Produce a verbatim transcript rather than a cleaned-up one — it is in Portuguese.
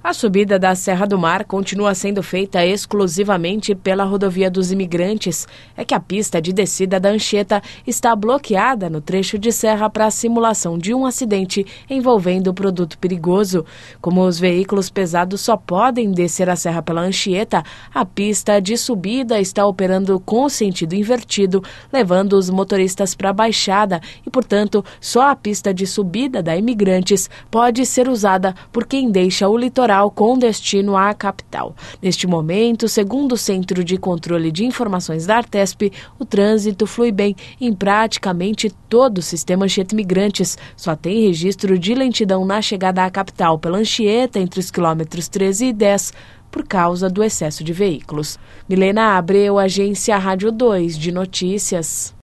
A subida da Serra do Mar continua sendo feita exclusivamente pela Rodovia dos Imigrantes. É que a pista de descida da Anchieta está bloqueada no trecho de serra para a simulação de um acidente envolvendo produto perigoso. Como os veículos pesados só podem descer a serra pela Anchieta, a pista de subida está operando com sentido invertido, levando os motoristas para a baixada e, portanto, só a pista de subida da Imigrantes pode ser usada por quem deixa o litoral com destino à capital. Neste momento, segundo o Centro de Controle de Informações da Artesp, o trânsito flui bem em praticamente todo o sistema Anchieta Imigrantes. Só tem registro de lentidão na chegada à capital pela Anchieta entre os quilômetros treze e dez por causa do excesso de veículos. Milena Abreu, Agência Rádio dois de Notícias.